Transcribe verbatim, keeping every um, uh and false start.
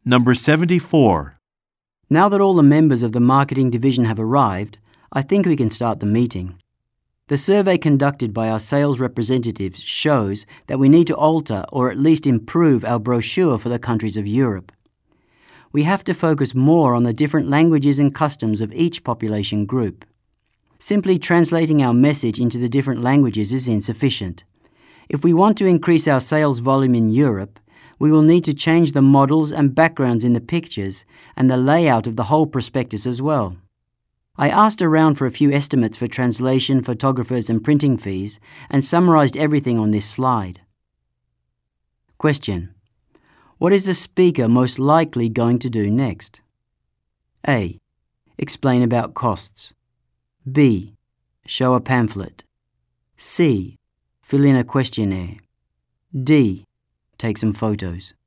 Number seventy-four. Now that all the members of the marketing division have arrived, I think we can start the meeting. The survey conducted by our sales representatives shows that we need to alter or at least improve our brochure for the countries of Europe. We have to focus more on the different languages and customs of each population group. Simply translating our message into the different languages is insufficient. If we want to increase our sales volume in Europe, we will need to change the models and backgrounds in the pictures and the layout of the whole prospectus as well. I asked around for a few estimates for translation, photographers and printing fees and summarized everything on this slide. Question: what is the speaker most likely going to do next? A. Explain about costs. B. Show a pamphlet. C. Fill in a questionnaire. D. Take some photos.